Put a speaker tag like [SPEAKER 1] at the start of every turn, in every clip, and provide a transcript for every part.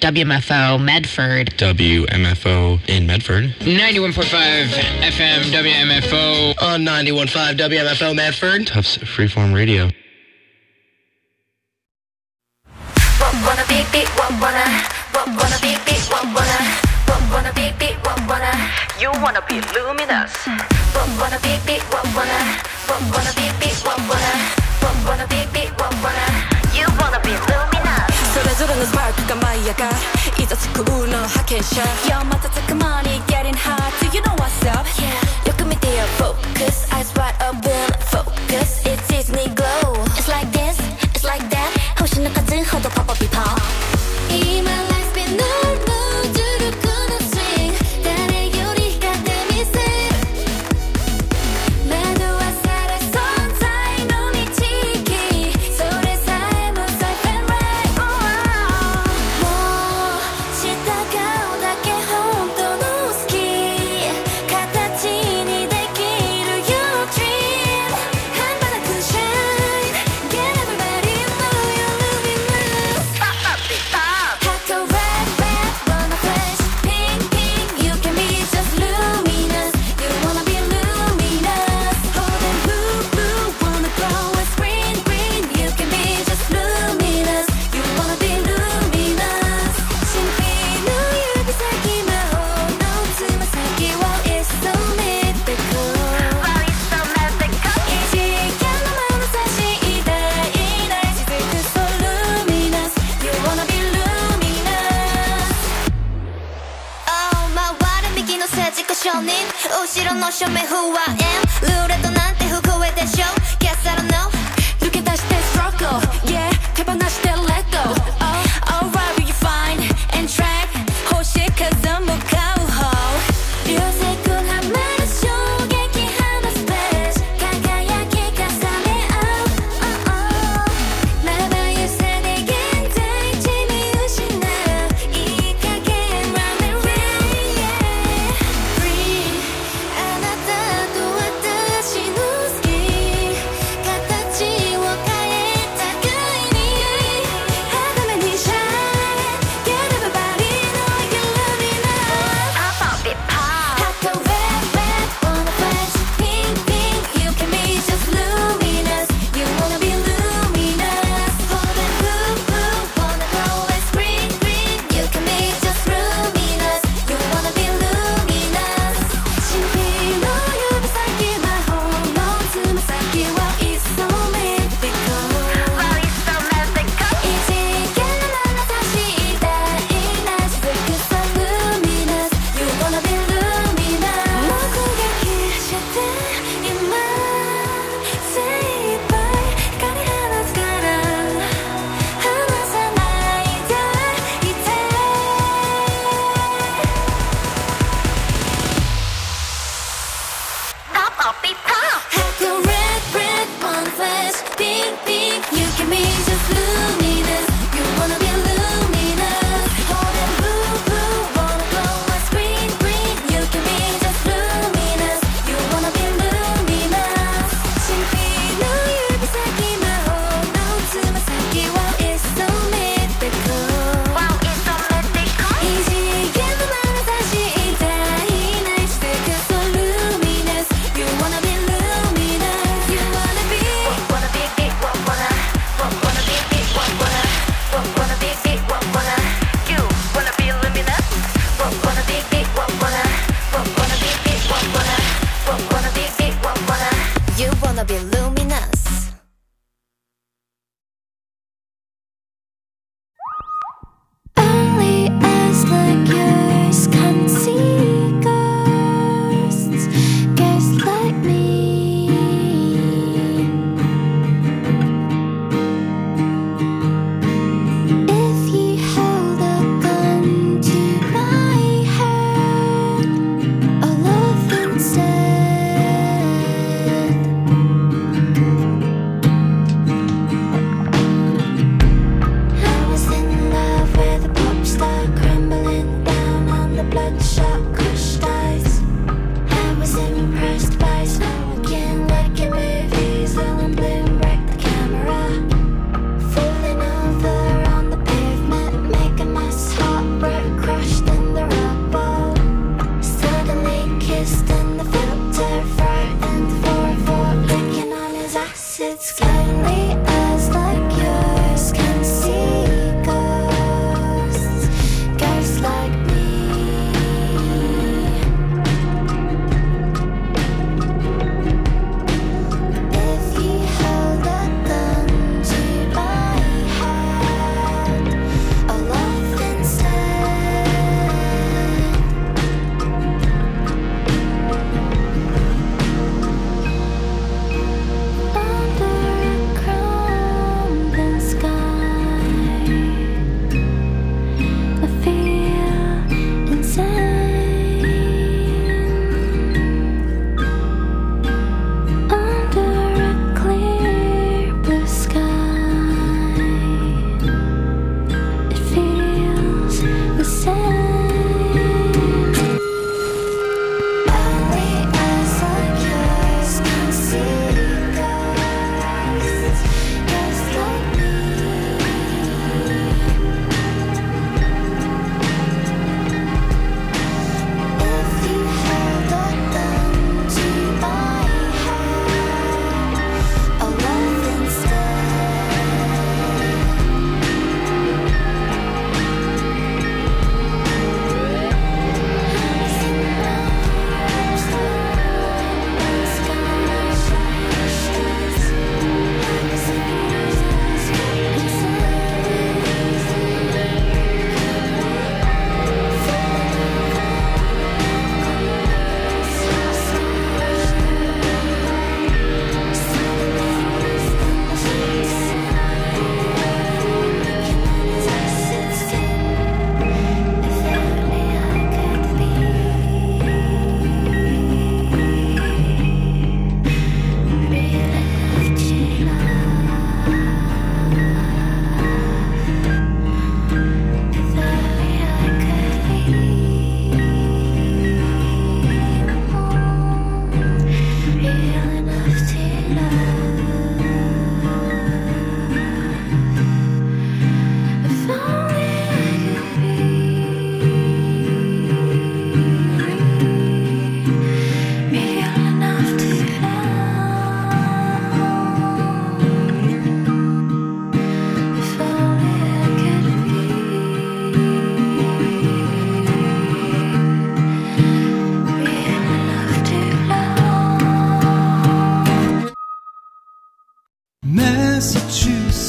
[SPEAKER 1] WMFO Medford.
[SPEAKER 2] WMFO in Medford.
[SPEAKER 3] 91.5 FM WMFO.
[SPEAKER 4] On 91.5 WMFO Medford.
[SPEAKER 2] Tufts Freeform Radio.
[SPEAKER 5] Wanna be big, wanna be big, wanna be big, you wanna be luminous. Wanna be big, wanna be big, wanna be big, you wanna be luminous. それぞれのスパークが舞い上がるいざ作るの派遣者 Yo 瞬く間に getting hot Do you know what's up? Yeah よく見てよ Focus Eyes wide open Focus It's Disney glow It's like this It's like that 星の数ほどポポピポン今 Life's been no more 重力の swing 誰より光ってみせる惑わされ存在の導きそれさえも safe and right もう従うだけ本当の好き形にできる Your dream 半端なく shine Get everybody know you're luminous Pop up the pop Hot or red red wanna flash Pink pink you can be just luminous You wanna be luminous Hold and blue blue wanna glow as green green You can be just luminous You wanna be luminous 神秘の指先魔法のつま先 Wow it's so mythical Wow it's so mythical 異次元の眼差し偉大な雫 So luminous You wanna be luminous Oh 回る右の政治家承認後ろの正面不安ルーレットなんて不公平でしょ Guess I don't know 抜け出して struggle Yeah 手放して let go Oh alright will you find and track 星数も買う方流星群はまる衝撃放つページ輝き重ね合うまばゆさで現在地見失ういい加減 Run and rain yeah Free あなたと私の好き形を変えたかいに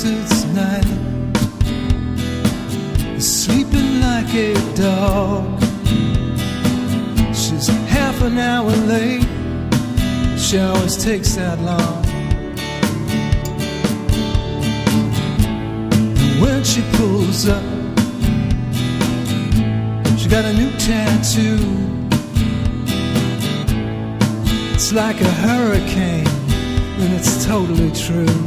[SPEAKER 6] Massachusetts night, sleeping like a dog. She's half an hour late, she always takes that long. And when she pulls up, she got a new tattoo. It's like a hurricane, and it's totally true.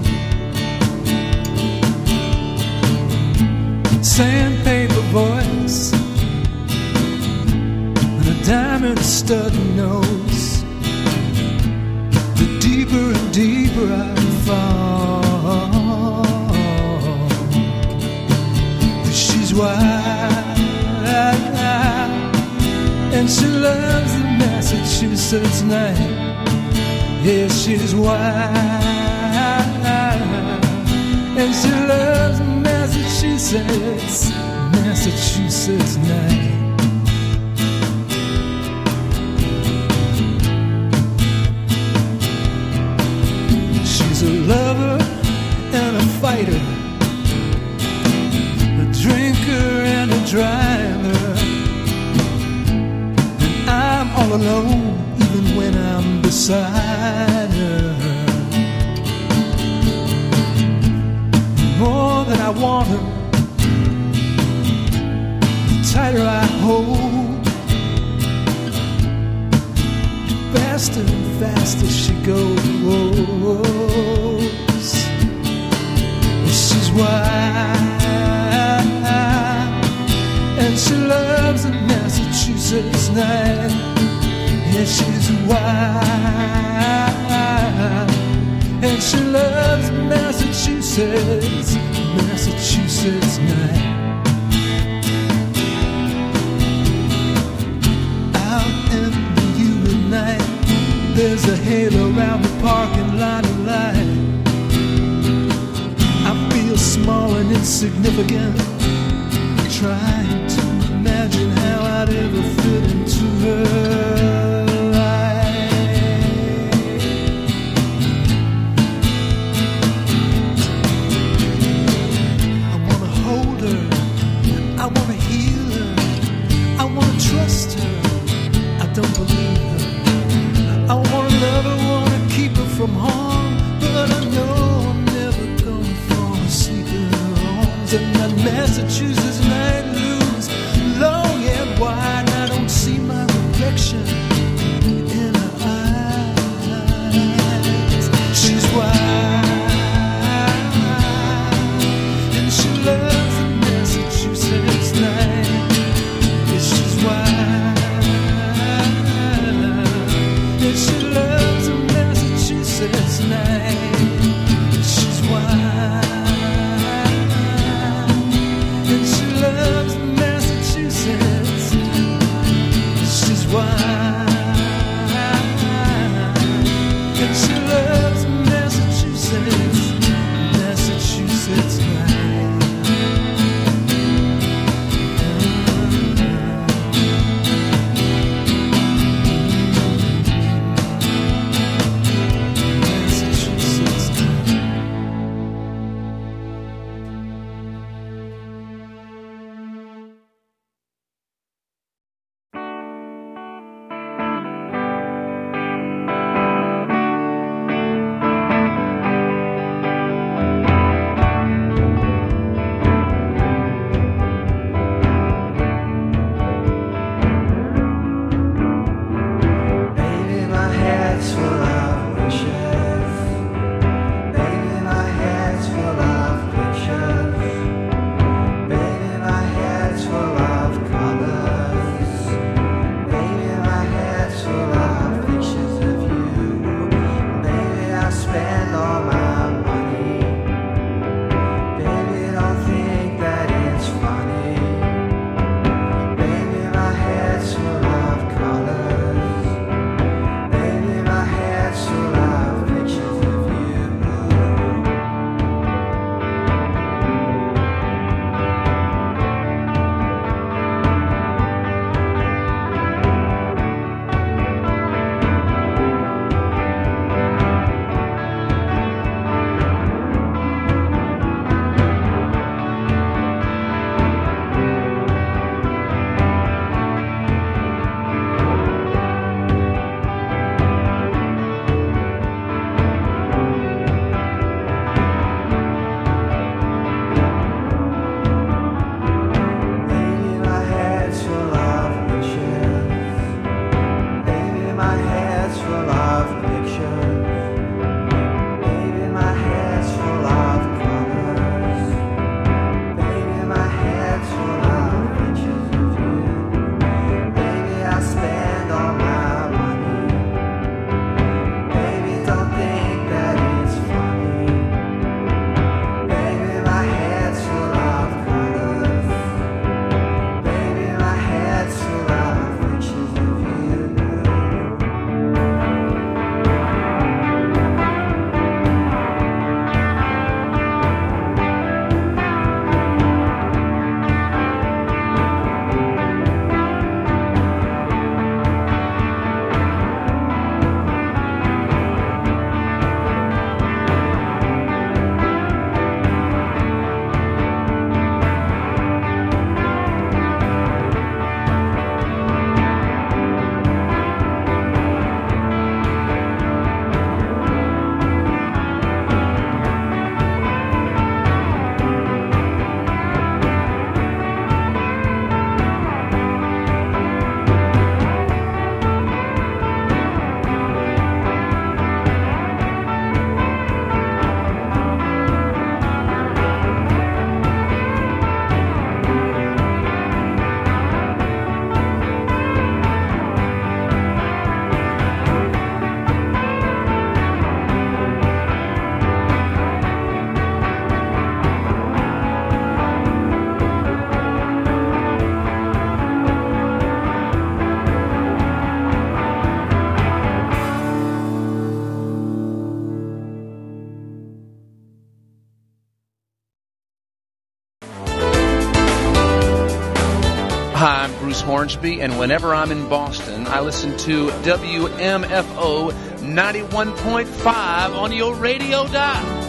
[SPEAKER 6] Sandpaper voice and a diamond stud nose. The deeper and deeper I fall, she's wild, and she loves the Massachusetts night. Yeah, she's wild, and she loves Massachusetts, Massachusetts night. She's a lover and a fighter, a drinker and a driver, and I'm all alone even when I'm beside her. More than I want her, the tighter I hold, faster and faster she goes. She's wild, and she loves the Massachusetts night. Yeah, she's wild, and she loves Massachusetts, Massachusetts night. Out in the humid night, there's a halo around the parking lot of light. I feel small and insignificant, trying to imagine how I'd ever fit into her. Trust her, I don't believe her. I wanna love her, wanna keep her from harm, but I know I'm never gonna fall asleep in her arms. And that Massachusetts night looms long and wide, and I don't see my reflection in her eyes. She's wild, and she loves the Massachusetts night. She's wild, and she loves the Massachusetts night. She's wild, and she loves the Massachusetts. She's wild, and she loves the Massachusetts, Massachusetts night.
[SPEAKER 7] Hornsby, and whenever I'm in Boston, I listen to WMFO 91.5 on your radio dial.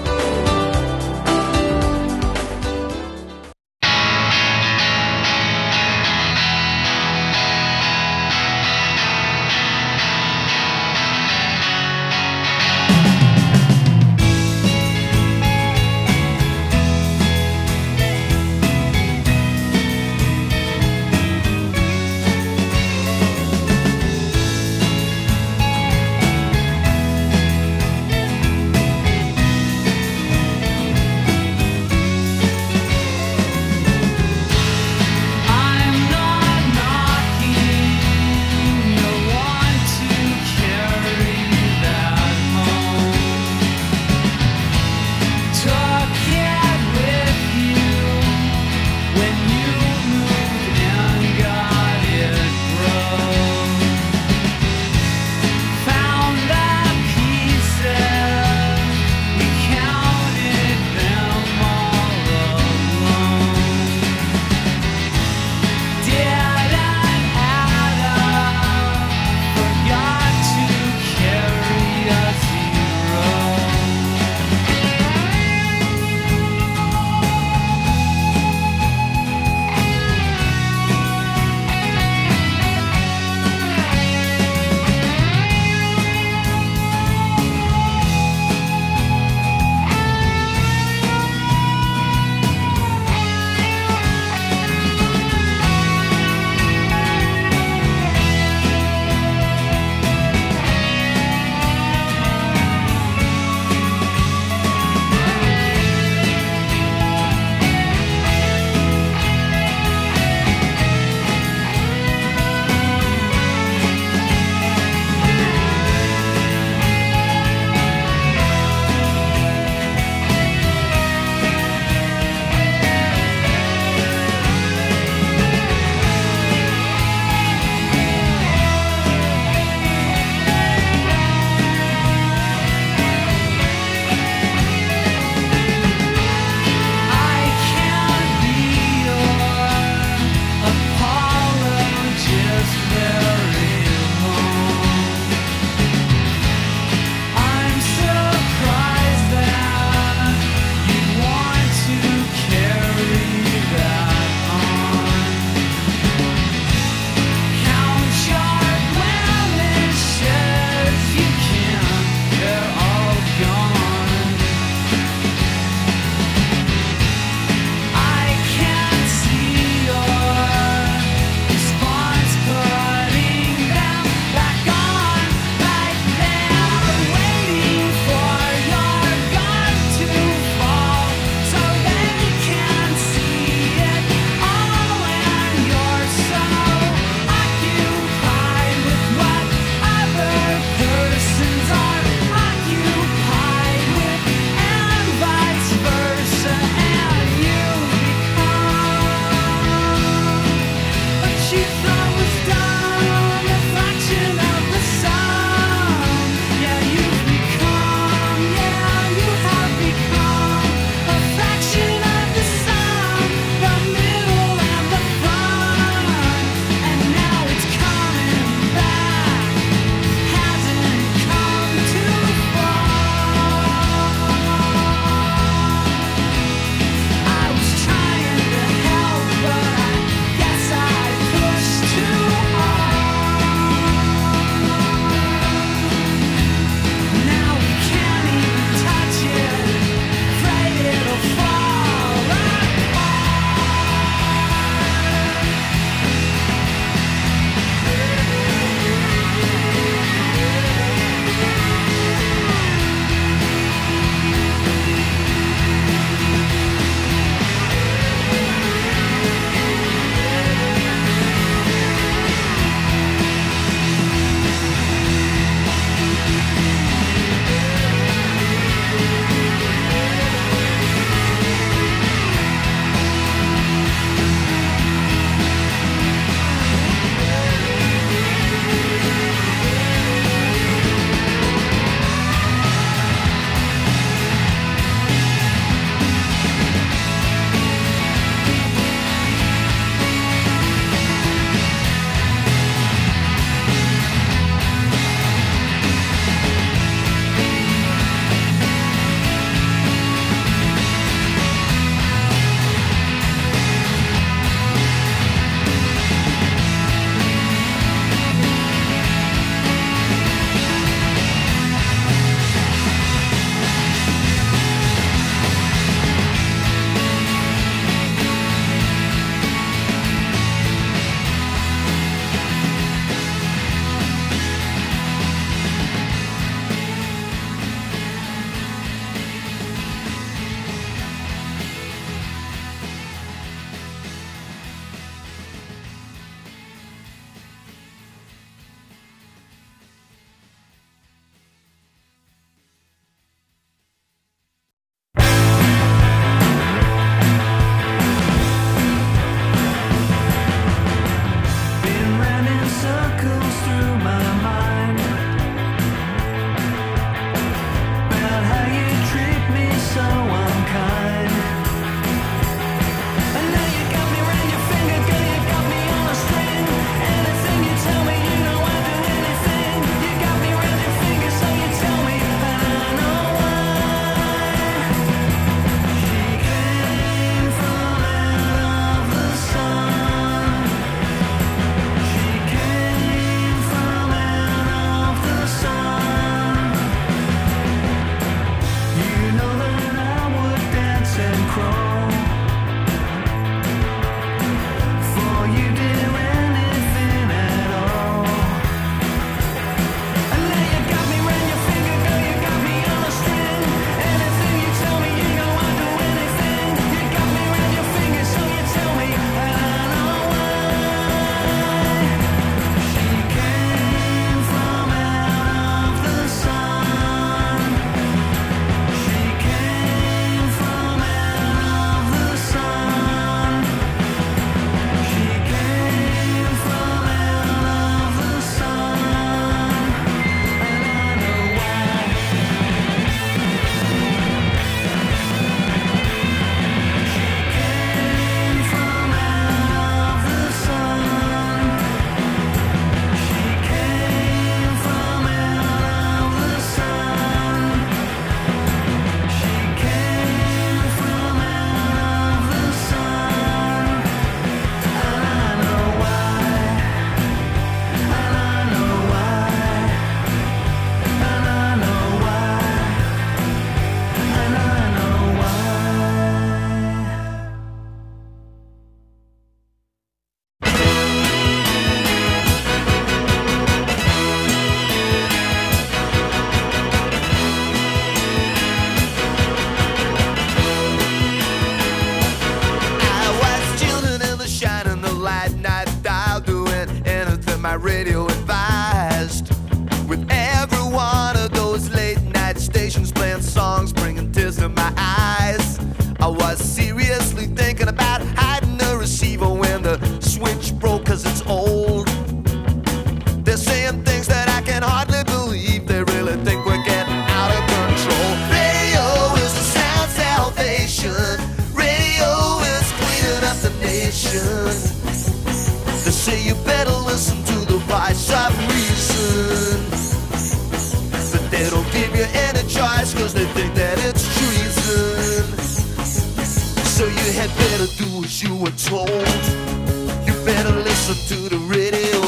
[SPEAKER 8] radio advised. With every one of those late night stations playing songs, bringing tears to my eyes, I was seriously thinking about hiding the receiver when the switch broke, cause it's old. They're saying things that I can hardly believe. They really think we're getting out of control. Radio is the sound salvation. Radio is cleaning up the nation. They say you better listen to the voice of reason, but they don't give you any choice, cause they think that it's treason. So you had better do as you were told. You better listen to the radio.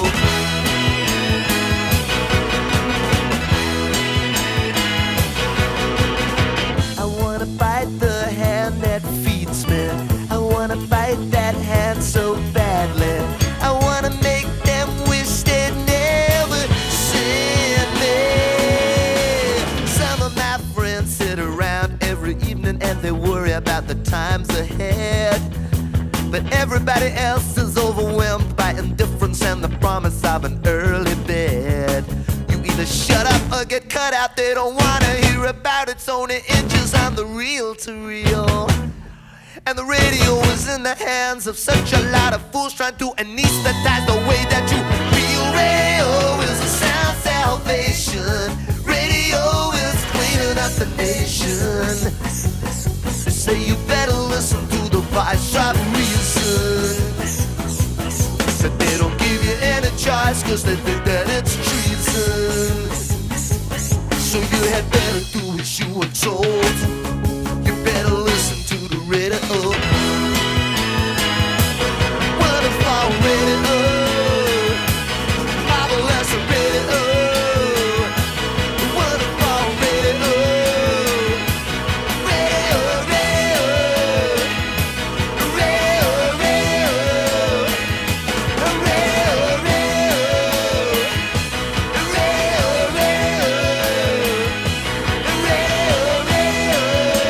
[SPEAKER 8] I wanna bite the hand that feeds me. I wanna bite that hand so badly. I wanna make them wish they'd never seen me. Some of my friends sit around every evening and they worry about the times ahead, but everybody else is overwhelmed by indifference and the promise of an early bed. You either shut up or get cut out. They don't wanna hear about it. It's only inches on the reel to reel. And the radio is in the hands of such a lot of fools trying to anesthetize the way that you feel. Radio is a sound salvation. Radio is cleaning up the nation. They say you better listen to the voice of reason, but they don't give you any choice, cause they think that it's treason. So you had better do as you were told. You better listen to the radio. Wonderful radio, marvelous radio. Wonderful radio, radio, radio, radio, radio, radio, radio, radio, radio.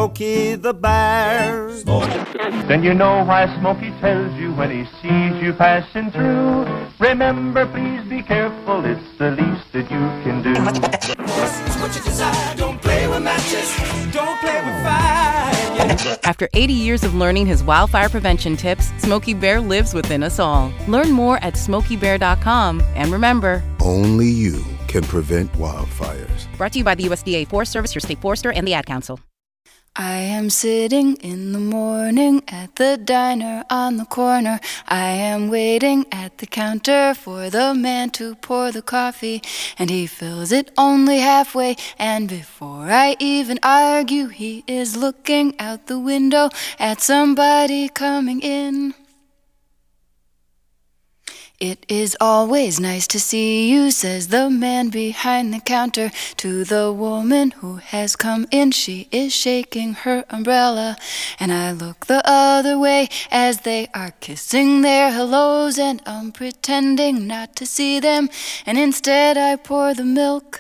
[SPEAKER 9] Smokey the Bear.
[SPEAKER 10] Then you know why Smokey tells you when he sees you passing through. Remember, please be careful, it's the least that you can do.
[SPEAKER 6] What you desire, don't play with matches, don't play with fire.
[SPEAKER 11] After 80 years of learning his wildfire prevention tips, Smokey Bear lives within us all. Learn more at SmokeyBear.com. And remember,
[SPEAKER 12] only you can prevent wildfires.
[SPEAKER 11] Brought to you by the USDA Forest Service, your state forester, and the Ad Council.
[SPEAKER 5] I am sitting in the morning at the diner on the corner. I am waiting at the counter for the man to pour the coffee, and he fills it only halfway, and before I even argue, he is looking out the window at somebody coming in. It is always nice to see you, says the man behind the counter to the woman who has come in. She is shaking her umbrella, and I look the other way as they are kissing their hellos, and I'm pretending not to see them, and instead I pour the milk.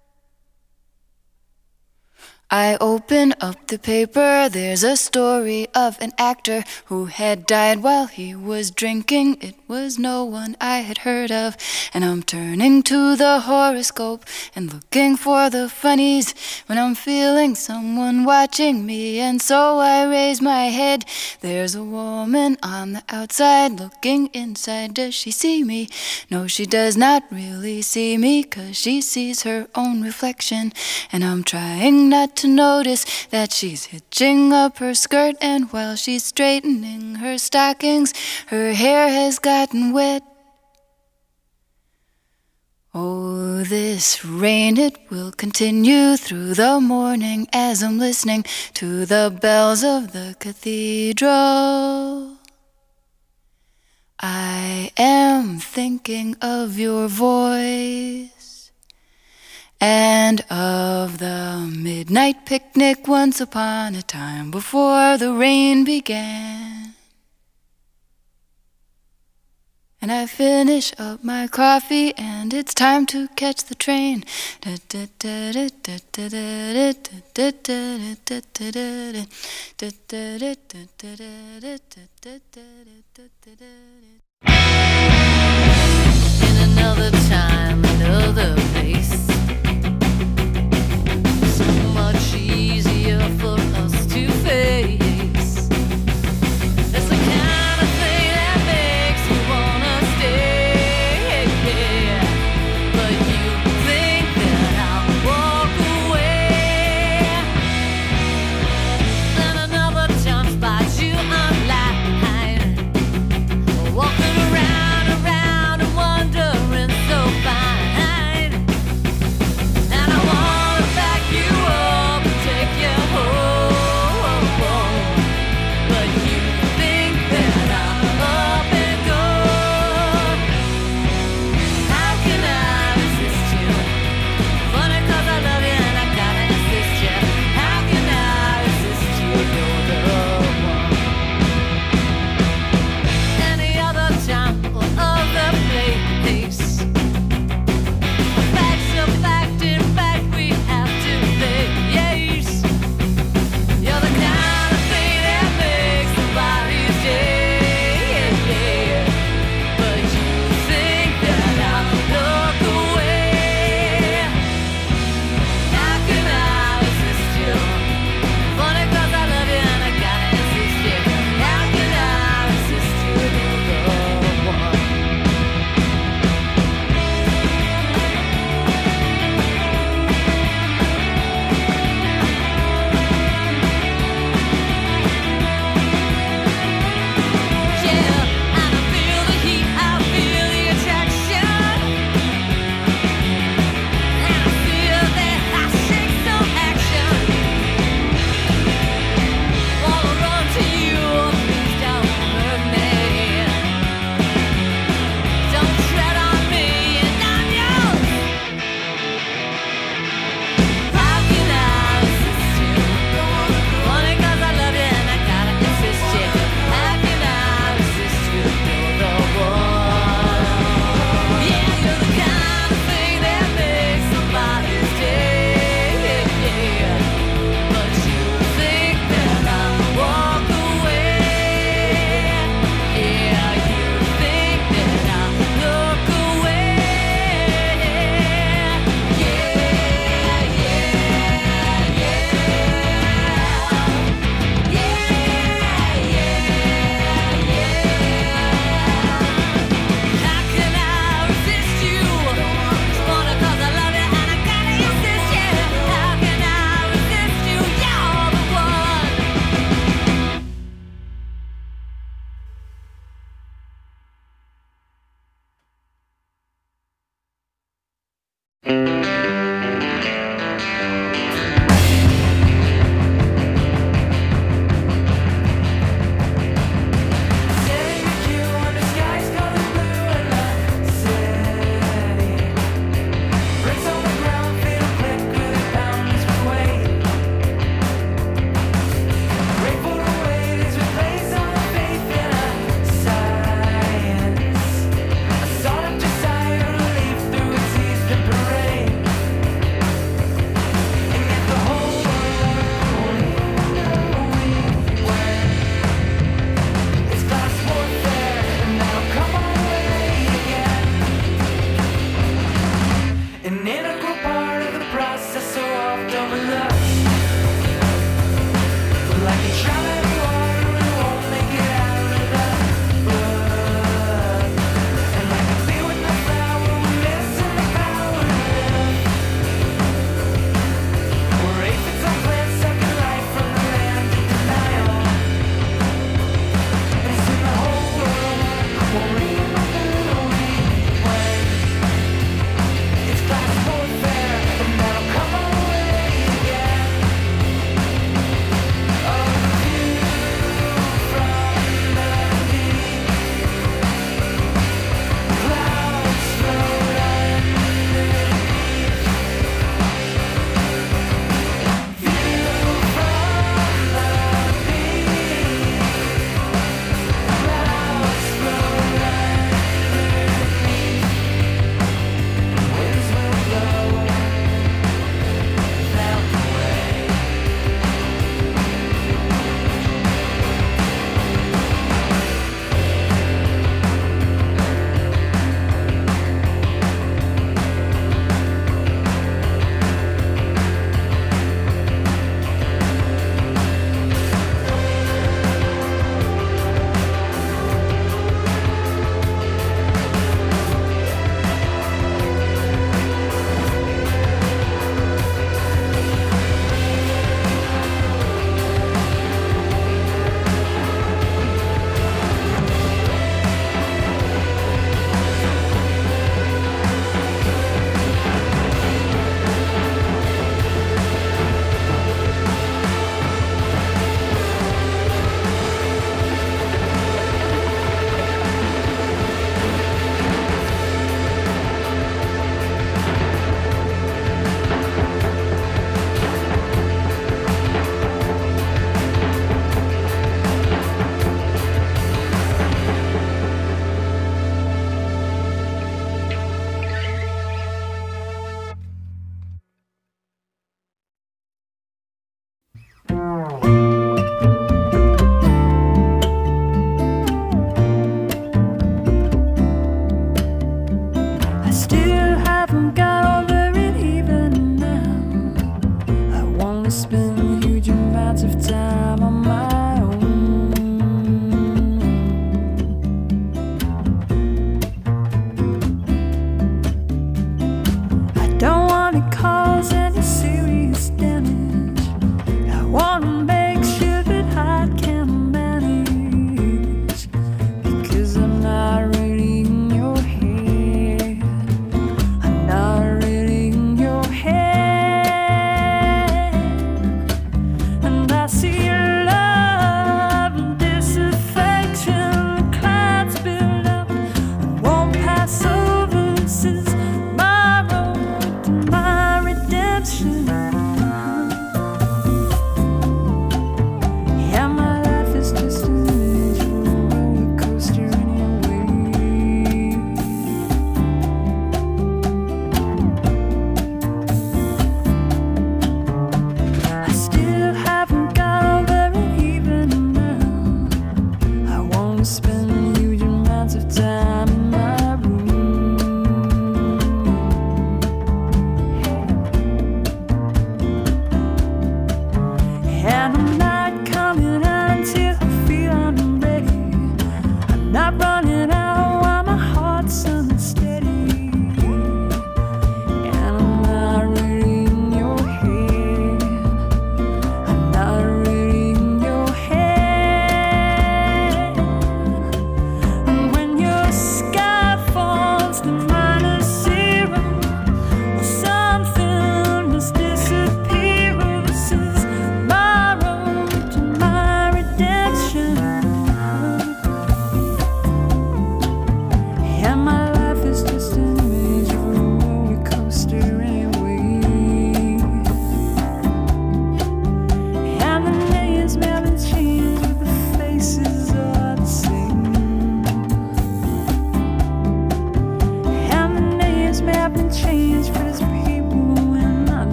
[SPEAKER 5] I open up the paper, there's a story of an actor who had died while he was drinking. It was no one I had heard of, and I'm turning to the horoscope and looking for the funnies when I'm feeling someone watching me, and so I raise my head. There's a woman on the outside looking inside. Does she see me? No, she does not really see me, 'cause she sees her own reflection, and I'm trying not to notice that she's hitching up her skirt, and while she's straightening her stockings, her hair has gotten wet. Oh, this rain, it will continue through the morning as I'm listening to the bells of the cathedral. I am thinking of your voice and of the midnight picnic once upon a time before the rain began. And I finish up my coffee and it's time to catch the train.
[SPEAKER 13] In another time, another place, much easier for us to face. It's the kind of thing that makes you wanna stay, but you think that I'll walk away. Then another time spot you online, walking around and wondering so fine.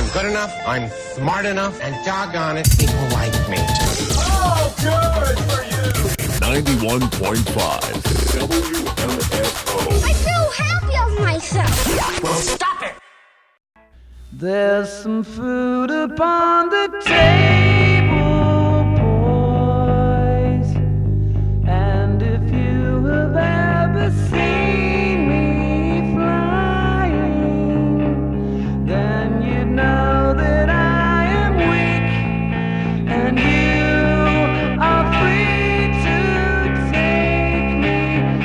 [SPEAKER 14] I'm good enough, I'm smart enough, and doggone it, people like me.
[SPEAKER 15] Oh, good for you!
[SPEAKER 16] 91.5 WMFO.
[SPEAKER 5] I feel happy of myself.
[SPEAKER 15] Well, stop it!
[SPEAKER 6] There's some food upon the table, boys. And if you have ever seen me flying, then you know that I am weak, and you are free to take me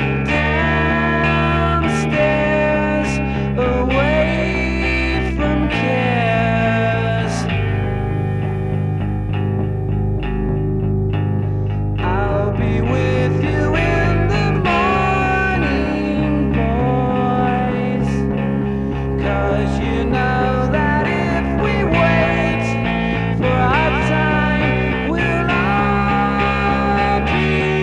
[SPEAKER 6] downstairs away from cares. I'll be with you in the morning, boys, 'cause you know that if we wait for our time, we'll all be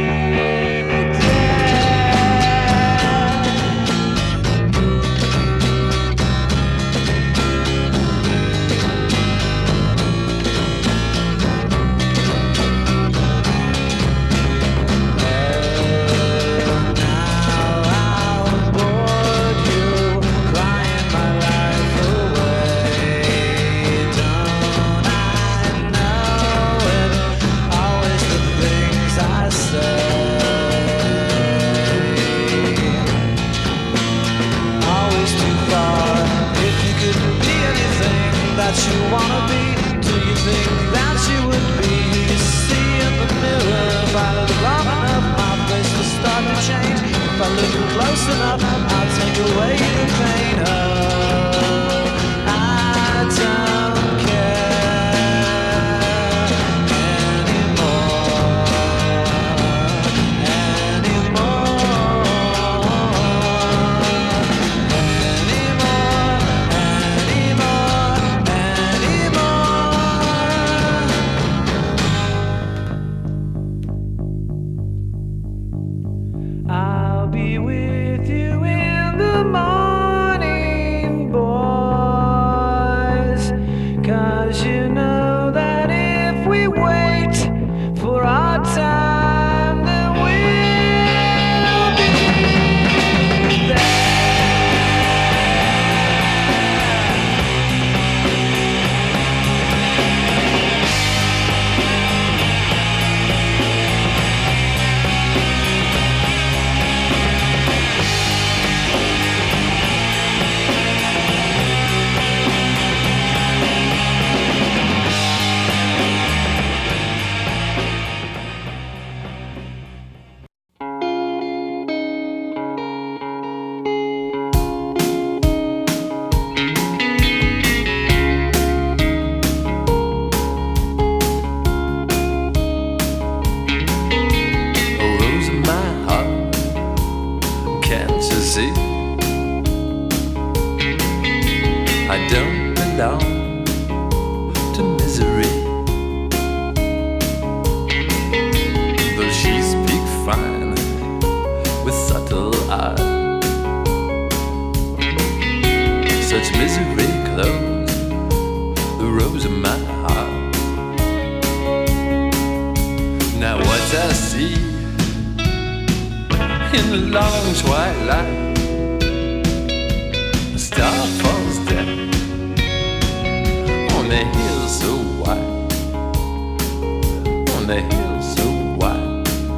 [SPEAKER 6] always too far. If you could be anything that you wanna be, do you think that you would be? You see in the mirror, if I look long enough, my face will start to change. If I look close enough, I'll take away the pain. Oh, I don't care anymore. I'll be with you in the morning, boys, 'cause you know that if we wait for our time, then we'll be there.
[SPEAKER 17] Oh, rose of my heart, can't you see? I don't belong to misery. Though she speaks fine with subtle art, such misery clothes the rose of my heart. Now what I see in the long twilight, a star falls down on the hill so wide, on the hill so wide.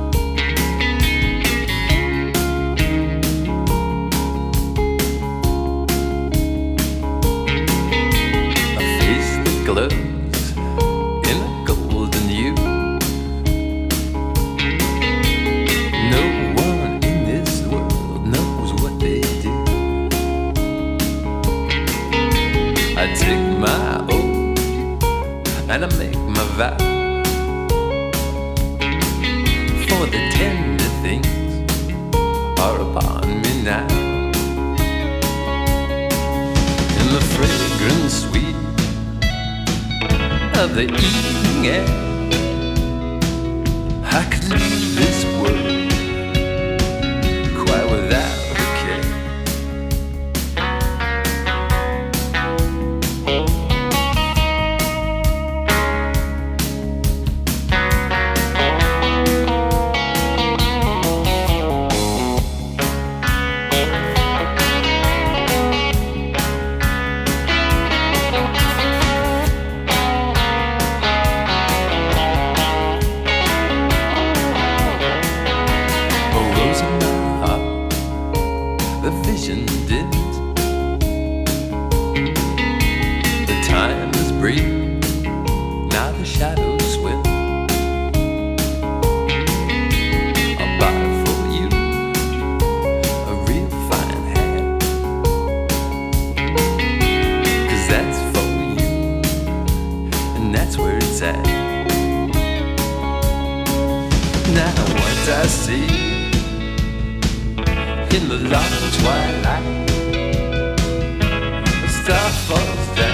[SPEAKER 17] A face that glows in a golden hue. No one in this world knows what they do. I take my oath and I make my vow, for the tender things are upon me now. In the fragrant sweet of the evening air, I could leave this world quite without a care. I see in the long twilight. A star falls down.